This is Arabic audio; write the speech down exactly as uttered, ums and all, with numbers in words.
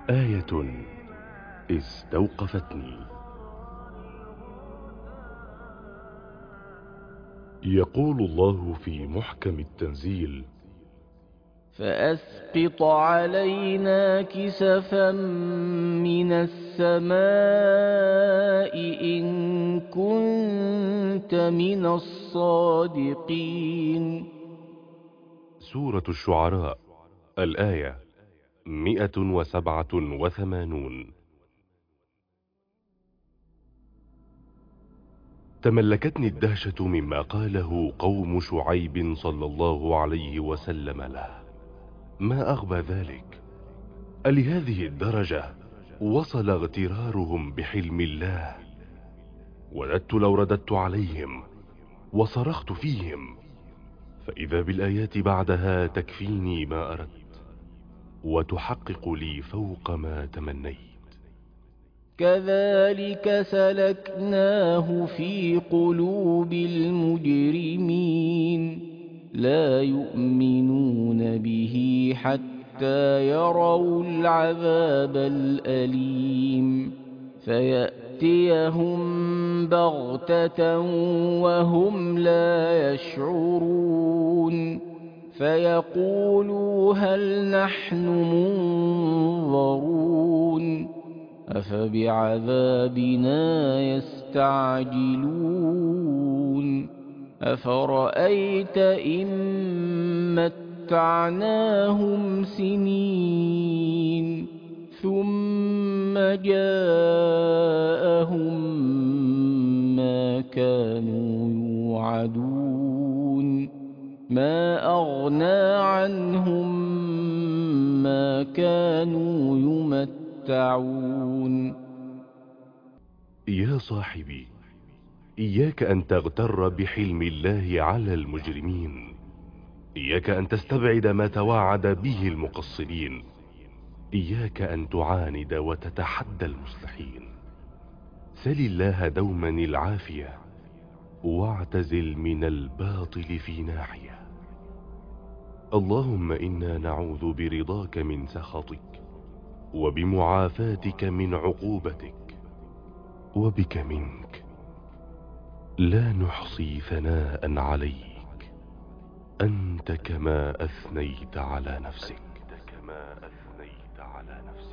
آية استوقفتني. يقول الله في محكم التنزيل: فأسقط علينا كسفا من السماء إن كنت من الصادقين. سورة الشعراء، الآية مئة وسبعة وثمانون. تملكتني الدهشة مما قاله قوم شعيب صلى الله عليه وسلم له. ما أغبى ذلك؟ ألهذه الدرجة وصل اغترارهم بحلم الله؟ وددت لو رددت عليهم وصرخت فيهم، فإذا بالآيات بعدها تكفيني ما أردت وتحقق لي فوق ما تمنيت. كذلك سلكناه في قلوب المجرمين لا يؤمنون به حتى يروا العذاب الأليم فيأتيهم بغتة وهم لا يشعرون فيقولوا هل نحن منظرون أفبعذابنا يستعجلون أفرأيت إن متعناهم سنين ثم جاءهم ما كانوا يوعدون ما أغنى عنهم ما كانوا يمتعون. يا صاحبي، إياك أن تغتر بحلم الله على المجرمين. إياك أن تستبعد ما توعد به المقصرين. إياك أن تعاند وتتحدى المصلحين. سل الله دوما العافية واعتزل من الباطل في ناحية. اللهم إنا نعوذ برضاك من سخطك وبمعافاتك من عقوبتك وبك منك. لا نحصي ثناء عليك، أنت كما أثنيت على نفسك.